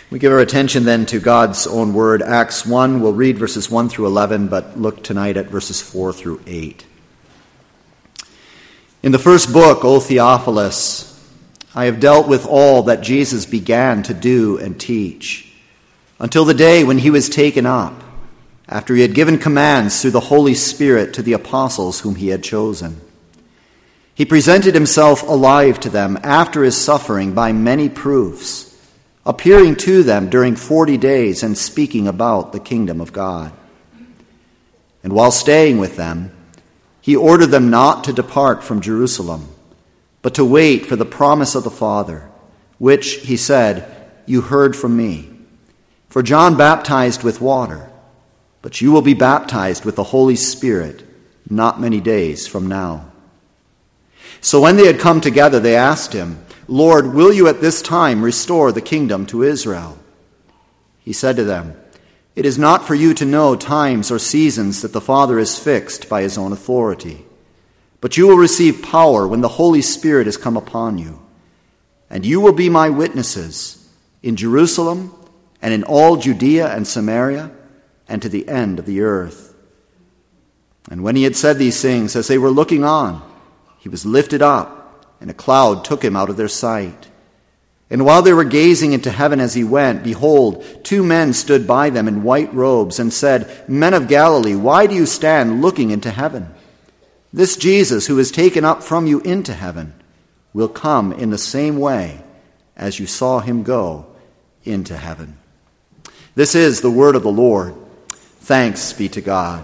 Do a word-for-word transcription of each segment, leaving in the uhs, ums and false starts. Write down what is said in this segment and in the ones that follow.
We give our attention then to God's own word, Acts one. We'll read verses one through eleven, but look tonight at verses four through eight. In the first book, O Theophilus, I have dealt with all that Jesus began to do and teach, until the day when he was taken up, after he had given commands through the Holy Spirit to the apostles whom he had chosen. He presented himself alive to them after his suffering by many proofs, appearing to them during forty days and speaking about the kingdom of God. And while staying with them, he ordered them not to depart from Jerusalem, but to wait for the promise of the Father, which, he said, you heard from me. For John baptized with water, but you will be baptized with the Holy Spirit not many days from now. So when they had come together, they asked him, Lord, will you at this time restore the kingdom to Israel? He said to them, it is not for you to know times or seasons that the Father has fixed by his own authority, but you will receive power when the Holy Spirit has come upon you, and you will be my witnesses in Jerusalem and in all Judea and Samaria and to the end of the earth. And when he had said these things, as they were looking on, he was lifted up, and a cloud took him out of their sight. And while they were gazing into heaven as he went, behold, two men stood by them in white robes and said, Men of Galilee, why do you stand looking into heaven? This Jesus who is taken up from you into heaven will come in the same way as you saw him go into heaven. This is the word of the Lord. Thanks be to God.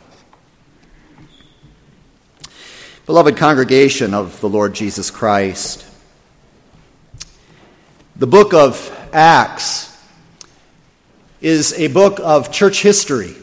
Beloved congregation of the Lord Jesus Christ, the book of Acts is a book of church history.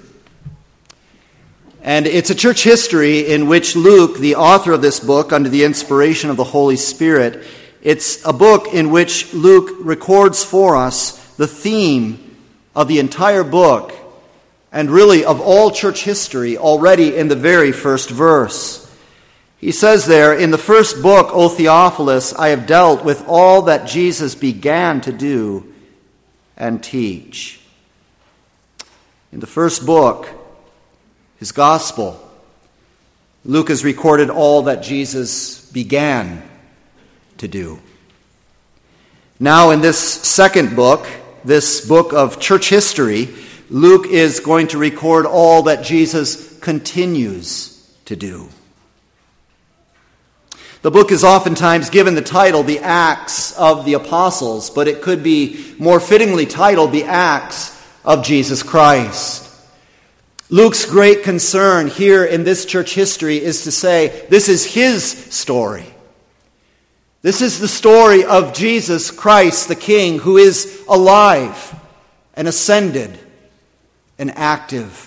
And it's a church history in which Luke, the author of this book, under the inspiration of the Holy Spirit, it's a book in which Luke records for us the theme of the entire book, and really of all church history, already in the very first verse. He says there, in the first book, O Theophilus, I have dealt with all that Jesus began to do and teach. In the first book, his gospel, Luke has recorded all that Jesus began to do. Now in this second book, this book of church history, Luke is going to record all that Jesus continues to do. The book is oftentimes given the title, The Acts of the Apostles, but it could be more fittingly titled, The Acts of Jesus Christ. Luke's great concern here in this church history is to say, this is his story. This is the story of Jesus Christ, the King, who is alive and ascended and active.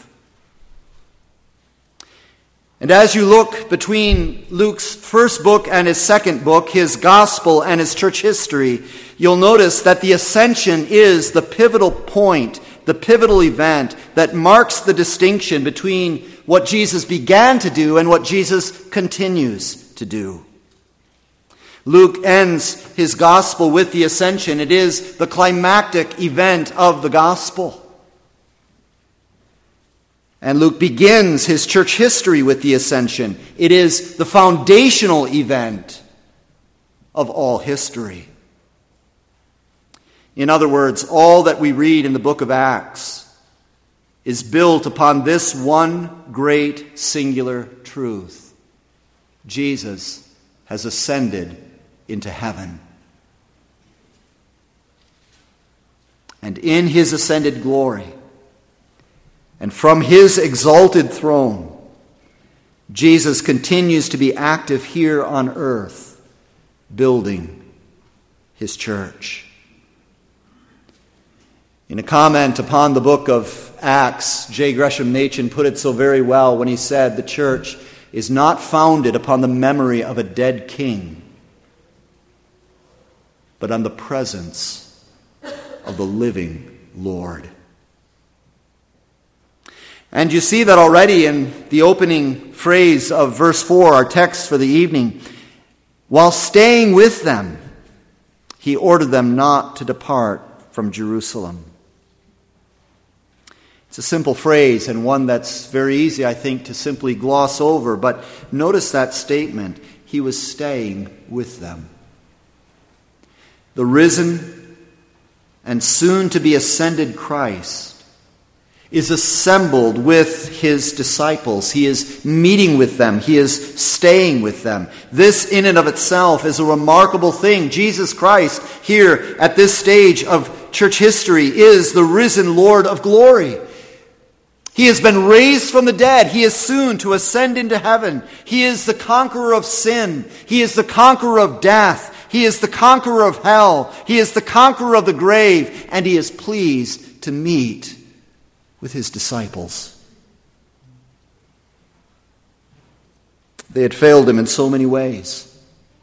And as you look between Luke's first book and his second book, his gospel and his church history, you'll notice that the ascension is the pivotal point, the pivotal event that marks the distinction between what Jesus began to do and what Jesus continues to do. Luke ends his gospel with the ascension. It is the climactic event of the gospel. And Luke begins his church history with the ascension. It is the foundational event of all history. In other words, all that we read in the book of Acts is built upon this one great singular truth. Jesus has ascended into heaven. And in his ascended glory, and from his exalted throne, Jesus continues to be active here on earth, building his church. In a comment upon the book of Acts, J. Gresham Machen put it so very well when he said, the church is not founded upon the memory of a dead king, but on the presence of the living Lord. And you see that already in the opening phrase of verse four, our text for the evening. While staying with them, he ordered them not to depart from Jerusalem. It's a simple phrase and one that's very easy, I think, to simply gloss over, but notice that statement. He was staying with them. The risen and soon to be ascended Christ is assembled with his disciples. He is meeting with them. He is staying with them. This in and of itself is a remarkable thing. Jesus Christ, here at this stage of church history, is the risen Lord of glory. He has been raised from the dead. He is soon to ascend into heaven. He is the conqueror of sin. He is the conqueror of death. He is the conqueror of hell. He is the conqueror of the grave. And he is pleased to meet with his disciples. They had failed him in so many ways.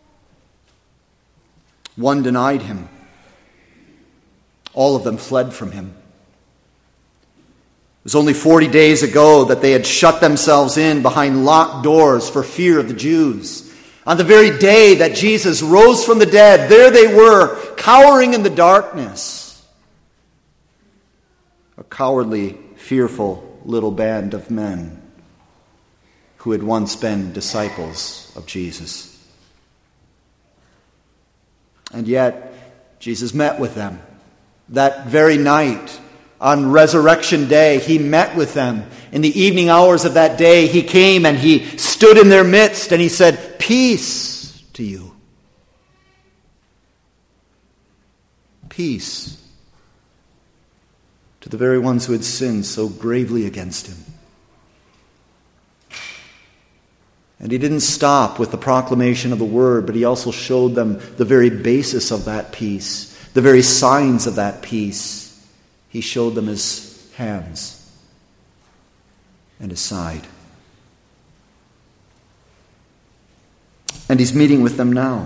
One denied him. All of them fled from him. It was only forty days ago that they had shut themselves in behind locked doors for fear of the Jews. On the very day that Jesus rose from the dead, there they were, cowering in the darkness. A cowardly, fearful little band of men who had once been disciples of Jesus. And yet, Jesus met with them. That very night, on Resurrection Day, he met with them. In the evening hours of that day, he came and he stood in their midst and he said, "Peace to you." Peace to the very ones who had sinned so gravely against him. And he didn't stop with the proclamation of the word, but he also showed them the very basis of that peace, the very signs of that peace. He showed them his hands and his side. And he's meeting with them now.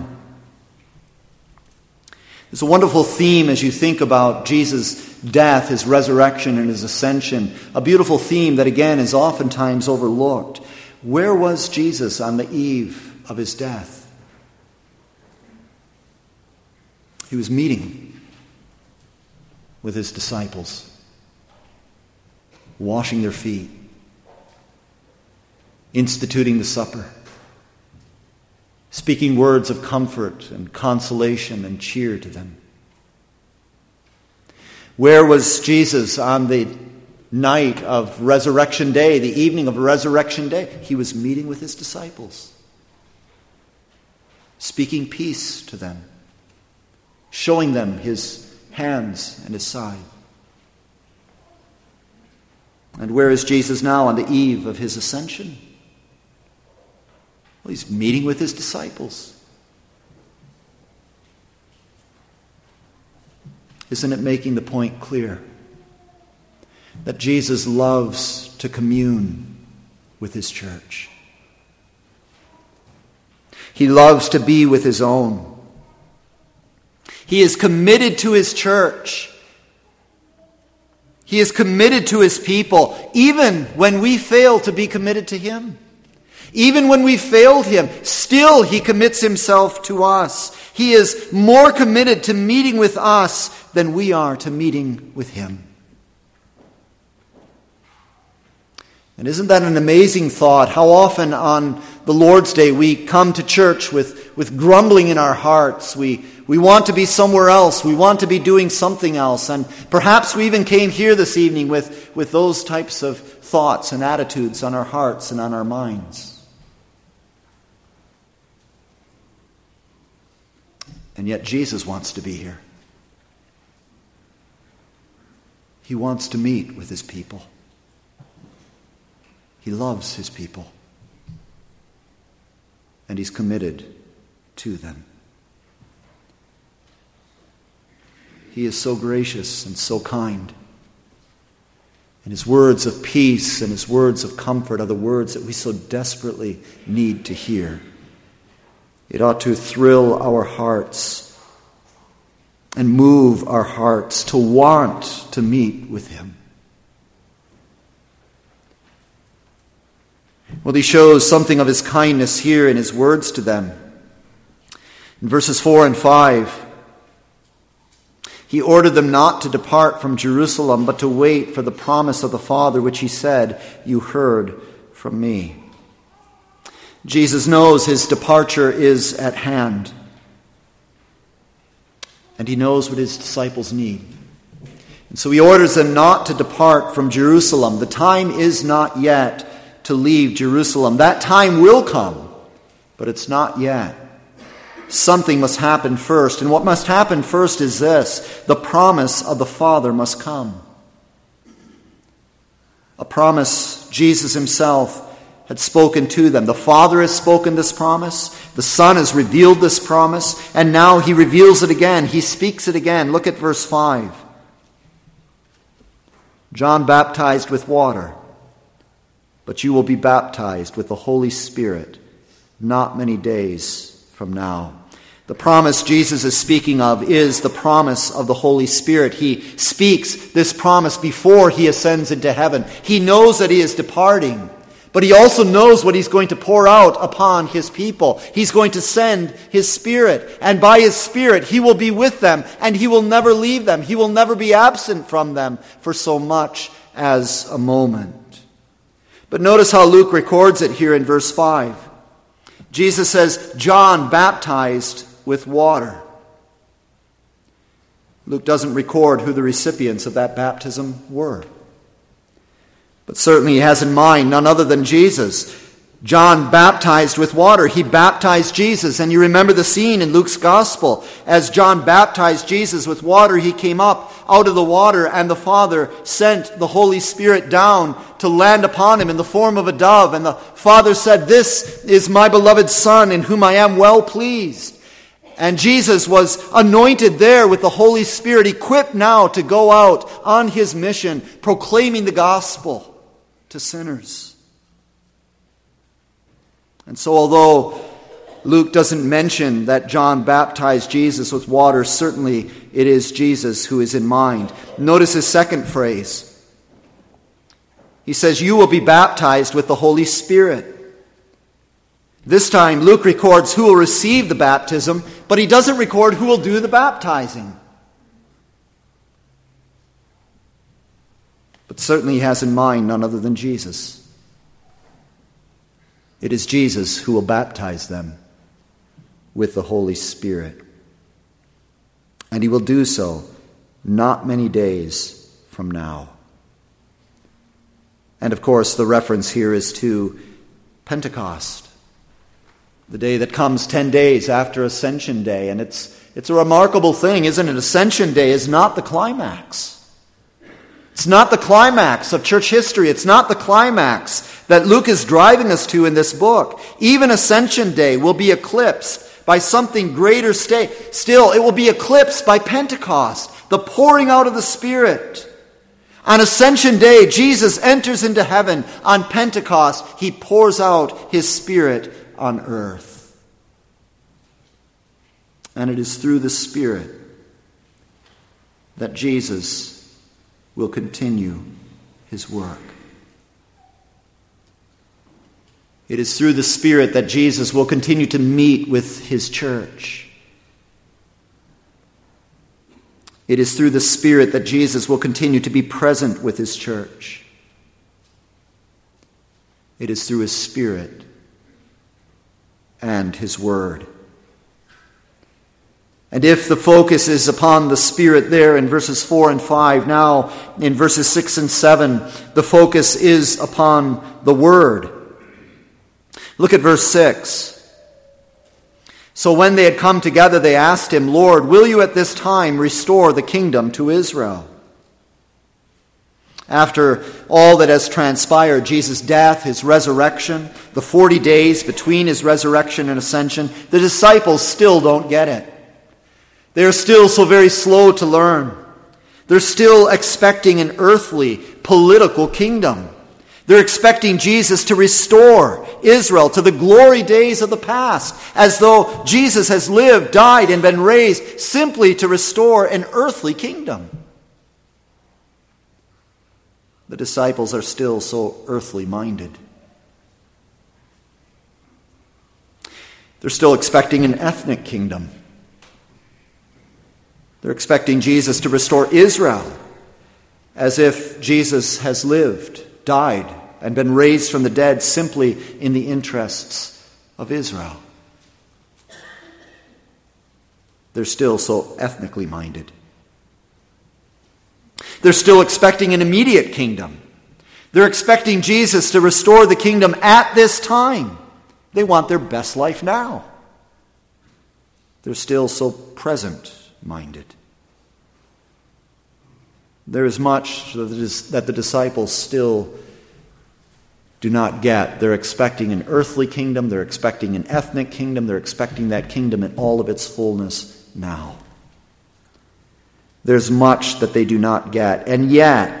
It's a wonderful theme as you think about Jesus' death, his resurrection, and his ascension. A beautiful theme that, again, is oftentimes overlooked. Where was Jesus on the eve of his death? He was meeting with his disciples, washing their feet, instituting the supper, speaking words of comfort and consolation and cheer to them. Where was Jesus on the night of Resurrection Day, the evening of Resurrection Day? He was meeting with his disciples, speaking peace to them, showing them his hands and his side. And where is Jesus now on the eve of his ascension? Well, he's meeting with his disciples. Isn't it making the point clear that Jesus loves to commune with his church? He loves to be with his own. He is committed to his church. He is committed to his people, even when we fail to be committed to him. Even when we failed him, still he commits himself to us. He is more committed to meeting with us than we are to meeting with him. And isn't that an amazing thought? How often on the Lord's Day we come to church with, with grumbling in our hearts. We, we want to be somewhere else. We want to be doing something else. And perhaps we even came here this evening with, with those types of thoughts and attitudes on our hearts and on our minds. And yet Jesus wants to be here. He wants to meet with his people. He loves his people. And he's committed to them. He is so gracious and so kind. And his words of peace and his words of comfort are the words that we so desperately need to hear. It ought to thrill our hearts and move our hearts to want to meet with him. Well, he shows something of his kindness here in his words to them. In verses four and five, He ordered them not to depart from Jerusalem, but to wait for the promise of the Father, which he said, "You heard from me." Jesus knows his departure is at hand. And he knows what his disciples need. And so he orders them not to depart from Jerusalem. The time is not yet to leave Jerusalem. That time will come, but it's not yet. Something must happen first. And what must happen first is this: the promise of the Father must come. A promise Jesus himself had spoken to them. The Father has spoken this promise. The Son has revealed this promise. And now he reveals it again. He speaks it again. Look at verse five. John baptized with water, but you will be baptized with the Holy Spirit not many days from now. The promise Jesus is speaking of is the promise of the Holy Spirit. He speaks this promise before he ascends into heaven. He knows that he is departing, but he also knows what he's going to pour out upon his people. He's going to send his Spirit, and by his Spirit he will be with them, and he will never leave them. He will never be absent from them for so much as a moment. But notice how Luke records it here in verse five. Jesus says, John baptized with water. Luke doesn't record who the recipients of that baptism were. But certainly he has in mind none other than Jesus. John baptized with water. He baptized Jesus. And you remember the scene in Luke's gospel. As John baptized Jesus with water, he came up out of the water, and the Father sent the Holy Spirit down to land upon him in the form of a dove. And the Father said, "This is my beloved Son, in whom I am well pleased." And Jesus was anointed there with the Holy Spirit, equipped now to go out on his mission, proclaiming the gospel to sinners. And so although Luke doesn't mention that John baptized Jesus with water, certainly it is Jesus who is in mind. Notice his second phrase. He says, "You will be baptized with the Holy Spirit." This time Luke records who will receive the baptism, but he doesn't record who will do the baptizing. But certainly he has in mind none other than Jesus. It is Jesus who will baptize them with the Holy Spirit. And he will do so not many days from now. And of course, the reference here is to Pentecost, the day that comes ten days after Ascension Day. And it's, it's a remarkable thing, isn't it? Ascension Day is not the climax. It's not the climax of church history. It's not the climax that Luke is driving us to in this book. Even Ascension Day will be eclipsed by something greater stay. Still, it will be eclipsed by Pentecost, the pouring out of the Spirit. On Ascension Day, Jesus enters into heaven. On Pentecost, he pours out his Spirit on earth. And it is through the Spirit that Jesus will continue his work. It is through the Spirit that Jesus will continue to meet with his church. It is through the Spirit that Jesus will continue to be present with his church. It is through his Spirit and his Word. And if the focus is upon the Spirit there in verses four and five, now in verses six and seven, the focus is upon the Word. Look at verse six. So when they had come together, they asked him, "Lord, will you at this time restore the kingdom to Israel?" After all that has transpired, Jesus' death, his resurrection, the forty days between his resurrection and ascension, the disciples still don't get it. They're still so very slow to learn. They're still expecting an earthly, political kingdom. They're expecting Jesus to restore Israel to the glory days of the past, as though Jesus has lived, died, and been raised simply to restore an earthly kingdom. The disciples are still so earthly minded. They're still expecting an ethnic kingdom. They're expecting Jesus to restore Israel, as if Jesus has lived, died, and been raised from the dead simply in the interests of Israel. They're still so ethnically minded. They're still expecting an immediate kingdom. They're expecting Jesus to restore the kingdom at this time. They want their best life now. They're still so present-minded. There is much that the disciples still do not get. They're expecting an earthly kingdom. They're expecting an ethnic kingdom. They're expecting that kingdom in all of its fullness now. There's much that they do not get. And yet,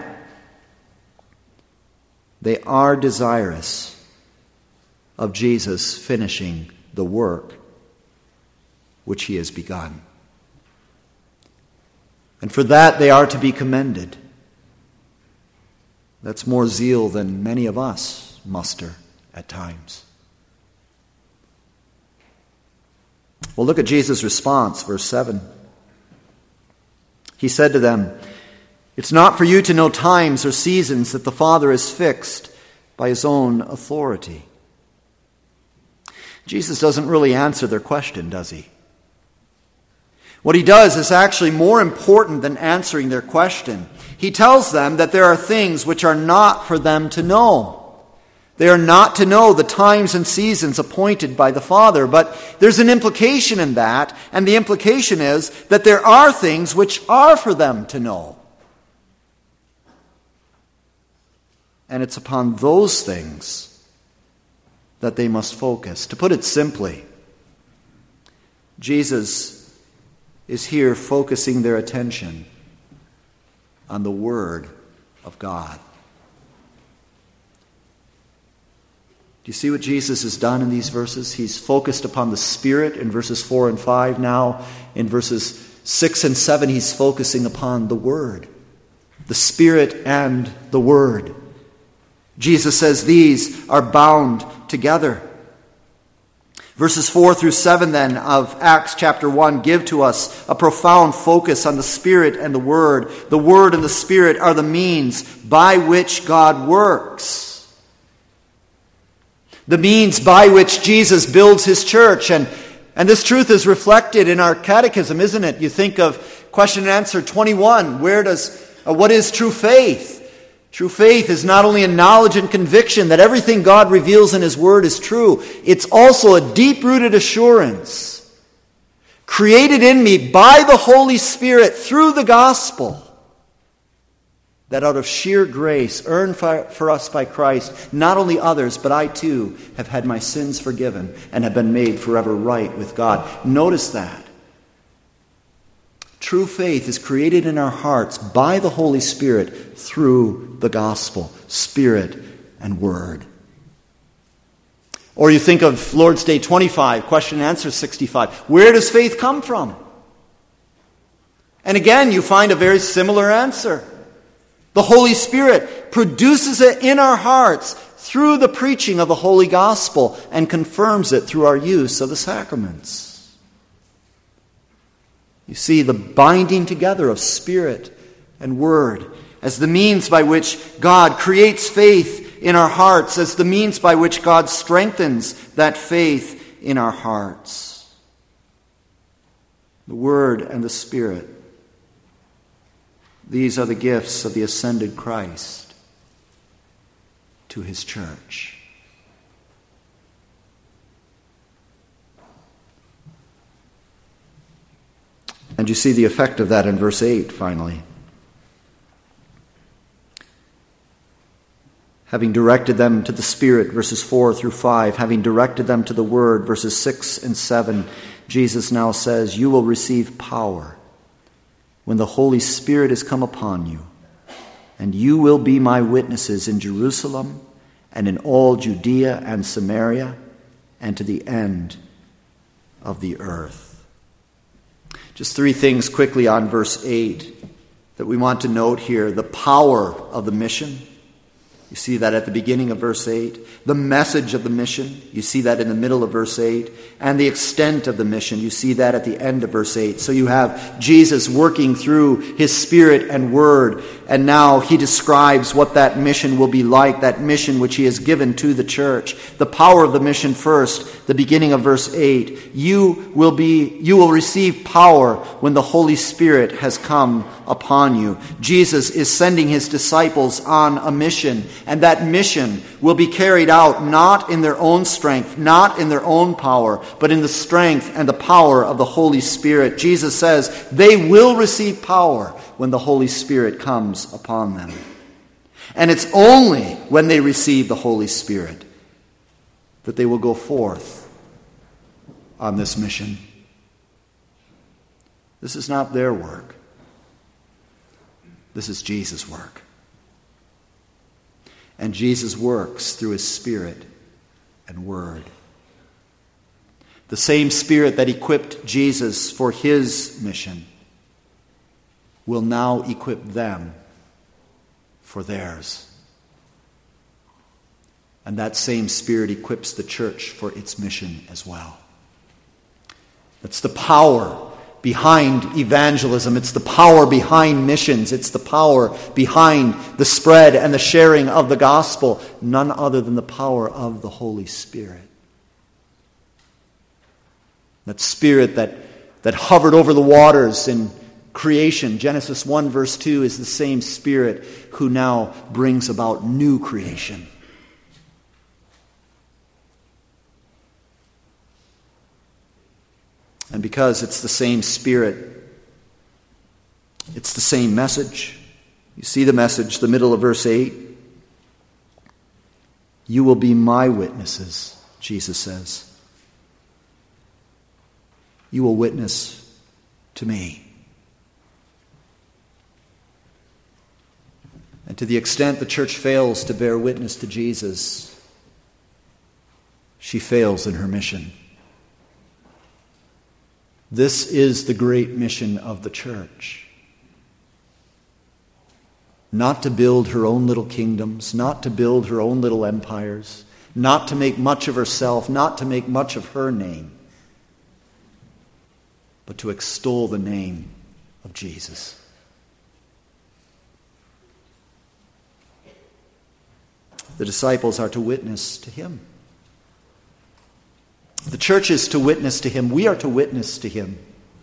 they are desirous of Jesus finishing the work which he has begun. And for that they are to be commended. That's more zeal than many of us muster at times. Well, look at Jesus' response, verse seven. He said to them, "It's not for you to know times or seasons that the Father has fixed by his own authority." Jesus doesn't really answer their question, does he? What he does is actually more important than answering their question. He tells them that there are things which are not for them to know. They are not to know the times and seasons appointed by the Father, but there's an implication in that, and the implication is that there are things which are for them to know. And it's upon those things that they must focus. To put it simply, Jesus is here focusing their attention on the Word of God. Do you see what Jesus has done in these verses? He's focused upon the Spirit in verses four and five. Now, in verses six and seven, he's focusing upon the Word. The Spirit and the Word. Jesus says these are bound together. Verses four through seven then of Acts chapter one give to us a profound focus on the Spirit and the Word. The Word and the Spirit are the means by which God works. The means by which Jesus builds his church. And, and this truth is reflected in our catechism, isn't it? You think of question and answer twenty-one. Where does, uh, what is true faith? True faith is not only a knowledge and conviction that everything God reveals in his word is true, it's also a deep-rooted assurance created in me by the Holy Spirit through the gospel that out of sheer grace earned for us by Christ, not only others, but I too have had my sins forgiven and have been made forever right with God. Notice that. True faith is created in our hearts by the Holy Spirit through the gospel, Spirit and Word. Or you think of Lord's Day twenty-five, question and answer sixty-five. Where does faith come from? And again, you find a very similar answer. The Holy Spirit produces it in our hearts through the preaching of the Holy Gospel and confirms it through our use of the sacraments. You see the binding together of Spirit and Word as the means by which God creates faith in our hearts, as the means by which God strengthens that faith in our hearts. The Word and the Spirit. These are the gifts of the ascended Christ to his church. And you see the effect of that in verse eight, finally. Having directed them to the Spirit, verses four through five, having directed them to the Word, verses six and seven, Jesus now says, "You will receive power when the Holy Spirit has come upon you, and you will be my witnesses in Jerusalem and in all Judea and Samaria and to the end of the earth." Just three things quickly on verse eight that we want to note here. The power of the mission. You see that at the beginning of verse eight. The message of the mission, you see that in the middle of verse eight. And the extent of the mission, you see that at the end of verse eight. So you have Jesus working through his Spirit and Word. And now he describes what that mission will be like, that mission which he has given to the church. The power of the mission first, the beginning of verse eight. You will be, you will receive power when the Holy Spirit has come upon you. Jesus is sending his disciples on a mission, and that mission will be carried out not in their own strength, not in their own power, but in the strength and the power of the Holy Spirit. Jesus says they will receive power when the Holy Spirit comes upon them. And it's only when they receive the Holy Spirit that they will go forth on this mission. This is not their work. This is Jesus' work. And Jesus works through his Spirit and Word. The same Spirit that equipped Jesus for his mission will now equip them for theirs. And that same Spirit equips the church for its mission as well. That's the power behind evangelism. It's the power behind missions. It's the power behind the spread and the sharing of the gospel. None other than the power of the Holy Spirit. That Spirit that, that hovered over the waters in creation. Genesis one verse two is the same Spirit who now brings about new creation. And because it's the same Spirit, it's the same message. You see the message, the middle of verse eight. You will be my witnesses, Jesus says. You will witness to me. And to the extent the church fails to bear witness to Jesus, she fails in her mission. This is the great mission of the church. Not to build her own little kingdoms, not to build her own little empires, not to make much of herself, not to make much of her name, but to extol the name of Jesus. The disciples are to witness to him. The church is to witness to him. We are to witness to him.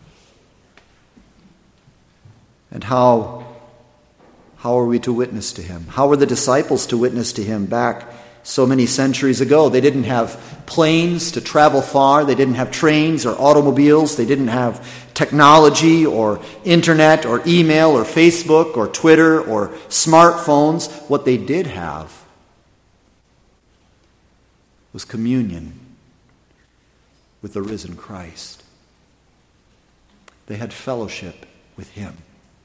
And how, how are we to witness to him? How were the disciples to witness to him back so many centuries ago? They didn't have planes to travel far. They didn't have trains or automobiles. They didn't have technology or internet or email or Facebook or Twitter or smartphones. What they did have was communion with the risen Christ. They had fellowship with him.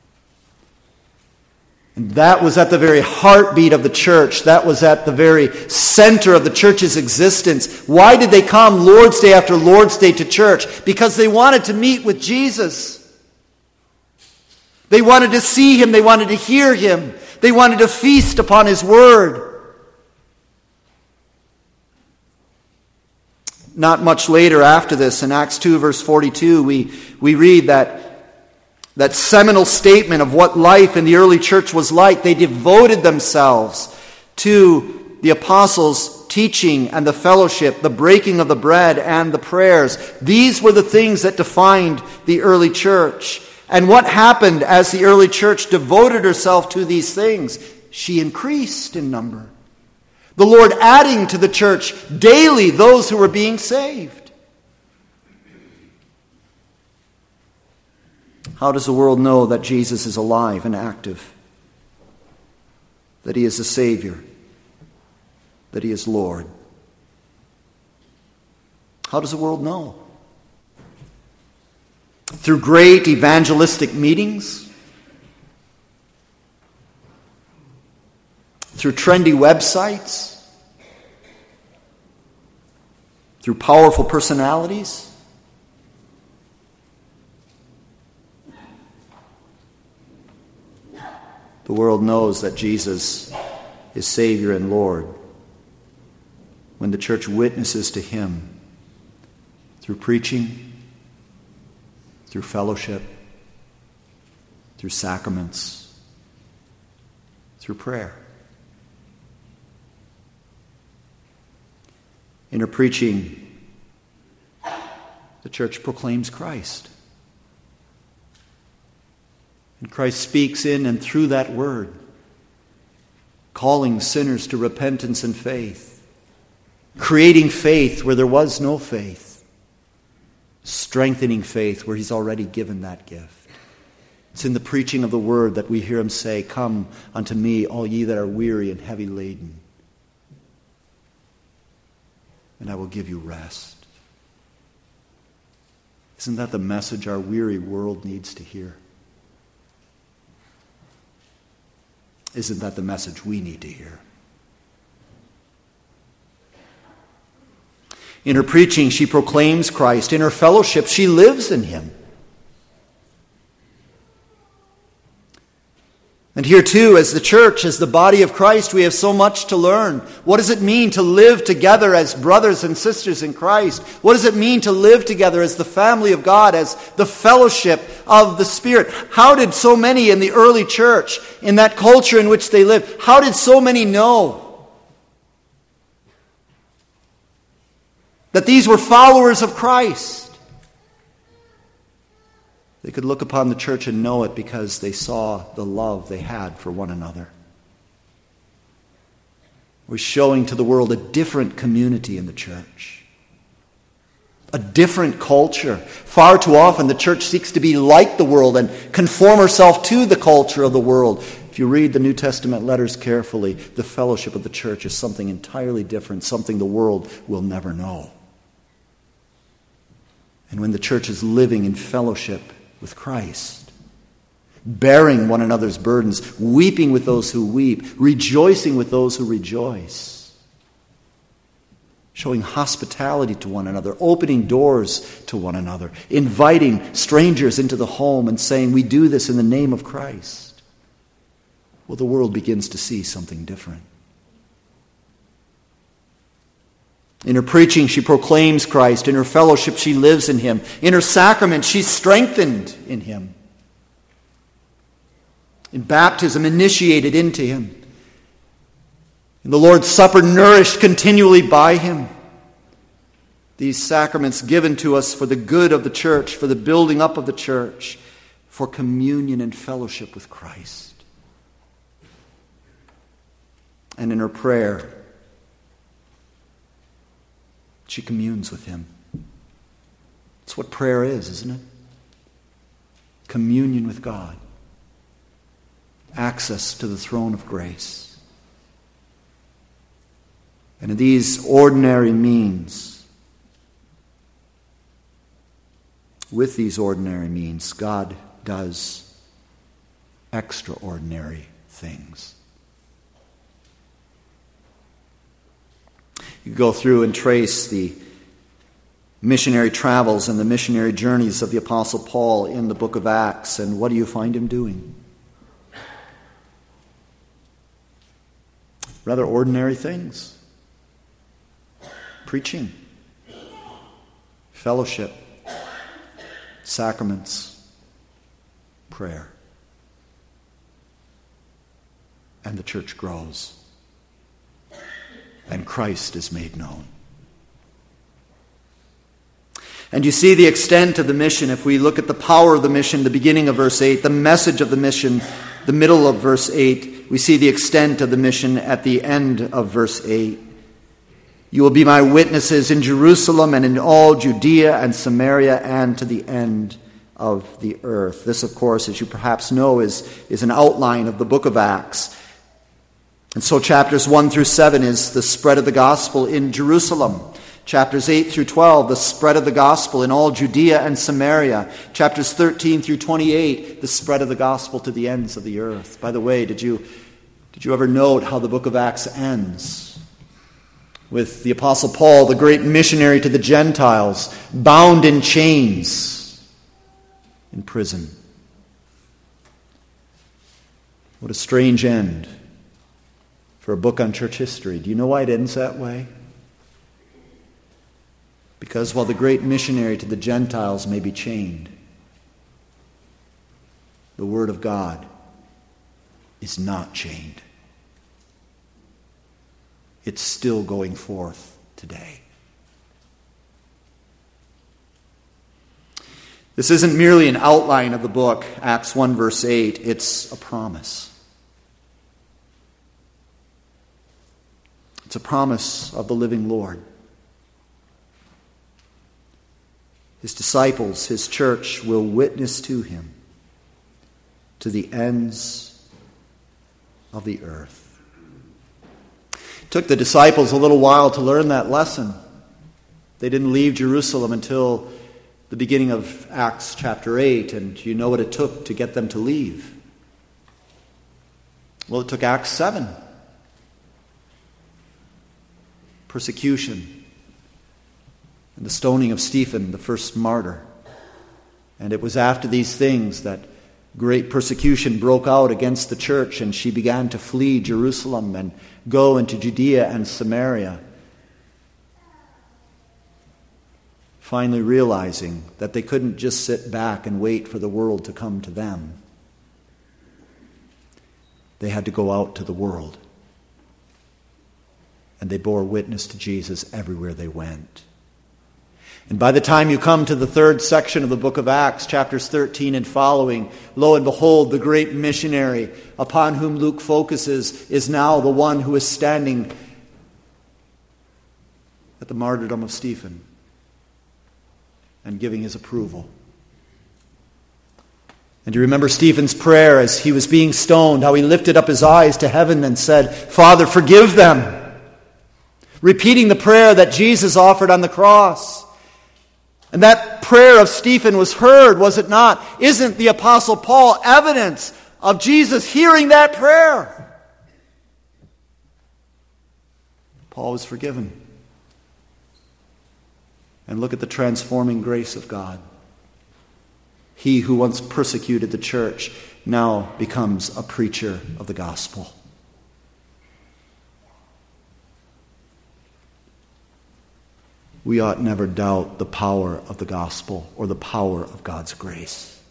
And that was at the very heartbeat of the church. That was at the very center of the church's existence. Why did they come Lord's Day after Lord's Day to church? Because they wanted to meet with Jesus. They wanted to see him. They wanted to hear him. They wanted to feast upon his word. Not much later after this, in Acts two verse forty-two, we, we read that, that seminal statement of what life in the early church was like. They devoted themselves to the apostles' teaching and the fellowship, the breaking of the bread and the prayers. These were the things that defined the early church. And what happened as the early church devoted herself to these things? She increased in number. The Lord adding to the church daily those who were being saved. How does the world know that Jesus is alive and active? That he is the Savior? That he is Lord? How does the world know? Through great evangelistic meetings? Through trendy websites? Through powerful personalities? The world knows that Jesus is Savior and Lord, when the church witnesses to him through preaching, through fellowship, through sacraments, through prayer. In her preaching, the church proclaims Christ. And Christ speaks in and through that word, calling sinners to repentance and faith, creating faith where there was no faith, strengthening faith where he's already given that gift. It's in the preaching of the word that we hear him say, "Come unto me, all ye that are weary and heavy laden, and I will give you rest." Isn't that the message our weary world needs to hear? Isn't that the message we need to hear? In her preaching, she proclaims Christ. In her fellowship, she lives in him. And here too, as the church, as the body of Christ, we have so much to learn. What does it mean to live together as brothers and sisters in Christ? What does it mean to live together as the family of God, as the fellowship of the Spirit? How did so many in the early church, in that culture in which they lived, how did so many know that these were followers of Christ? They could look upon the church and know it because they saw the love they had for one another. We're showing to the world a different community in the church, a different culture. Far too often the church seeks to be like the world and conform herself to the culture of the world. If you read the New Testament letters carefully, the fellowship of the church is something entirely different, something the world will never know. And when the church is living in fellowship with Christ, bearing one another's burdens, weeping with those who weep, rejoicing with those who rejoice, showing hospitality to one another, opening doors to one another, inviting strangers into the home and saying, "We do this in the name of Christ," well, the world begins to see something different. In her preaching, she proclaims Christ. In her fellowship, she lives in him. In her sacrament, she's strengthened in him. In baptism, initiated into him. In the Lord's Supper, nourished continually by him. These sacraments given to us for the good of the church, for the building up of the church, for communion and fellowship with Christ. And in her prayer, she communes with him. It's what prayer is, isn't it? Communion with God. Access to the throne of grace. And in these ordinary means, with these ordinary means, God does extraordinary things. You go through and trace the missionary travels and the missionary journeys of the Apostle Paul in the book of Acts, and what do you find him doing? Rather ordinary things. Preaching, fellowship, sacraments, prayer. And the church grows. And Christ is made known. And you see the extent of the mission if we look at the power of the mission, the beginning of verse eight, the message of the mission, the middle of verse eight. We see the extent of the mission at the end of verse eight. You will be my witnesses in Jerusalem and in all Judea and Samaria and to the end of the earth. This, of course, as you perhaps know, is, is an outline of the book of Acts. And so chapters one through seven is the spread of the gospel in Jerusalem. Chapters eight through twelve, the spread of the gospel in all Judea and Samaria. Chapters thirteen through twenty-eight, the spread of the gospel to the ends of the earth. By the way, did you, did you ever note how the book of Acts ends? With the Apostle Paul, the great missionary to the Gentiles, bound in chains in prison. What a strange end for a book on church history. Do you know why it ends that way? Because while the great missionary to the Gentiles may be chained, the Word of God is not chained. It's still going forth today. This isn't merely an outline of the book, Acts one verse eight. It's a promise. It's a promise of the living Lord. His disciples, his church, will witness to him to the ends of the earth. It took the disciples a little while to learn that lesson. They didn't leave Jerusalem until the beginning of Acts chapter eight, and you know what it took to get them to leave. Well, it took Acts seven. Persecution and the stoning of Stephen, the first martyr. And it was after these things that great persecution broke out against the church, and she began to flee Jerusalem and go into Judea and Samaria, finally realizing that they couldn't just sit back and wait for the world to come to them. They had to go out to the world. And they bore witness to Jesus everywhere they went. And by the time you come to the third section of the book of Acts, chapters thirteen and following, lo and behold, the great missionary upon whom Luke focuses is now the one who is standing at the martyrdom of Stephen and giving his approval. And you remember Stephen's prayer as he was being stoned, how he lifted up his eyes to heaven and said, "Father, forgive them," repeating the prayer that Jesus offered on the cross. And that prayer of Stephen was heard, was it not? Isn't the Apostle Paul evidence of Jesus hearing that prayer? Paul was forgiven. And look at the transforming grace of God. He who once persecuted the church now becomes a preacher of the gospel. We ought never doubt the power of the gospel or the power of God's grace.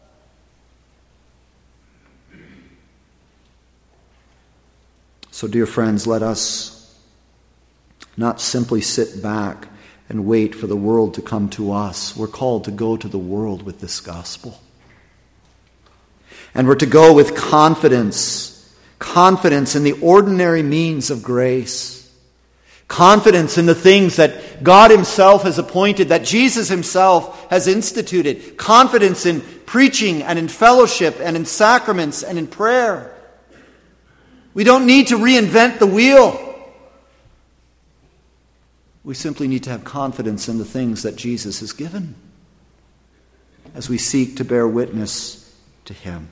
So, dear friends, let us not simply sit back and wait for the world to come to us. We're called to go to the world with this gospel. And we're to go with confidence, confidence in the ordinary means of grace. Confidence in the things that God himself has appointed, that Jesus himself has instituted. Confidence in preaching and in fellowship and in sacraments and in prayer. We don't need to reinvent the wheel. We simply need to have confidence in the things that Jesus has given as we seek to bear witness to him.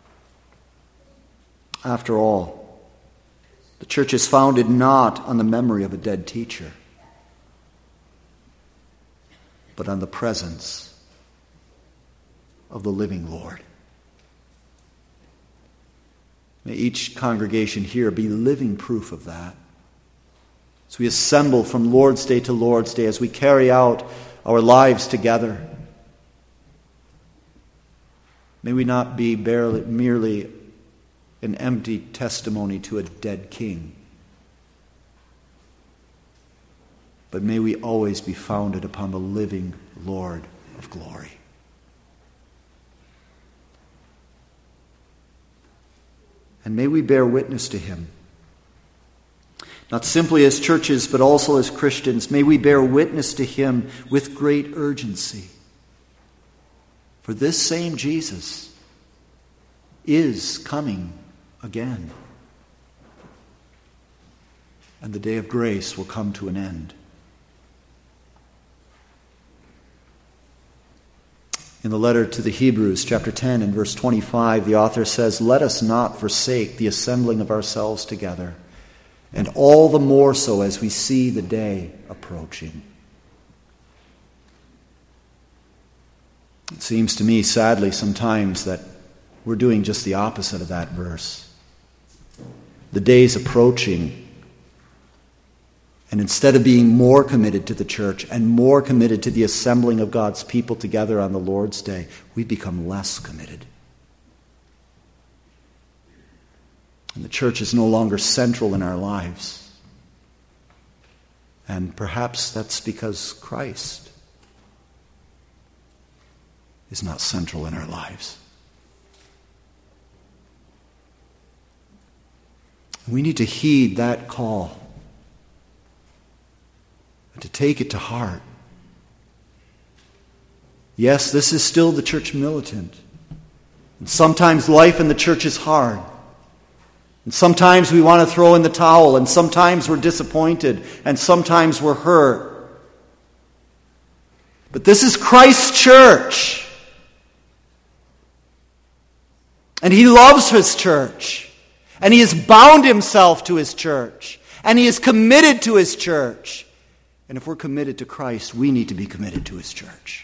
After all, the church is founded not on the memory of a dead teacher, but on the presence of the living Lord. May each congregation here be living proof of that. As we assemble from Lord's Day to Lord's Day, as we carry out our lives together, may we not be barely, merely an empty testimony to a dead king, but may we always be founded upon the living Lord of glory. And may we bear witness to him, not simply as churches, but also as Christians. May we bear witness to him with great urgency. For this same Jesus is coming again. And the day of grace will come to an end. In the letter to the Hebrews, chapter ten and verse twenty-five, the author says, "Let us not forsake the assembling of ourselves together, and all the more so as we see the day approaching." It seems to me, sadly, sometimes that we're doing just the opposite of that verse. The day's approaching. And instead of being more committed to the church and more committed to the assembling of God's people together on the Lord's Day, we become less committed. And the church is no longer central in our lives. And perhaps that's because Christ is not central in our lives. We need to heed that call and to take it to heart. Yes, this is still the church militant. And sometimes life in the church is hard. And sometimes we want to throw in the towel, and sometimes we're disappointed, and sometimes we're hurt. But this is Christ's church. And He loves His church. And He has bound Himself to His church. And He is committed to His church. And if we're committed to Christ, we need to be committed to His church.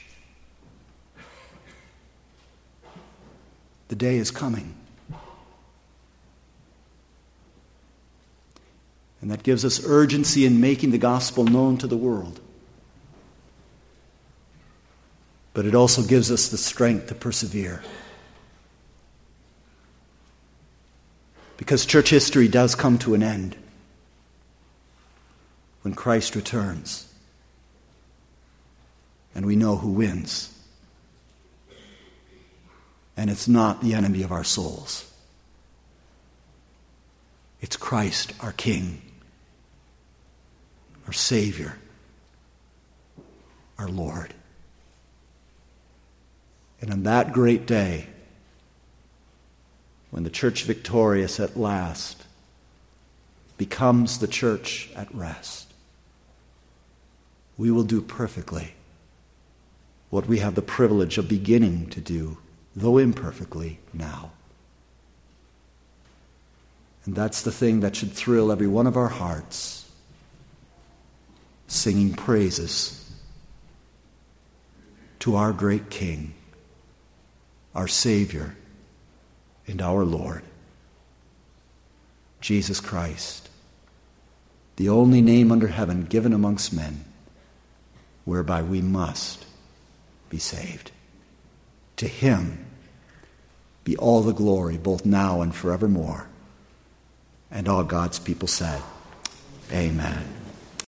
The day is coming. And that gives us urgency in making the gospel known to the world. But it also gives us the strength to persevere. Because church history does come to an end when Christ returns. And we know who wins. And it's not the enemy of our souls. It's Christ, our King, our Savior, our Lord. And on that great day, when the church victorious at last becomes the church at rest, we will do perfectly what we have the privilege of beginning to do, though imperfectly, now. And that's the thing that should thrill every one of our hearts, singing praises to our great King, our Savior, and our Lord, Jesus Christ, the only name under heaven given amongst men, whereby we must be saved. To Him be all the glory, both now and forevermore. And all God's people said, Amen.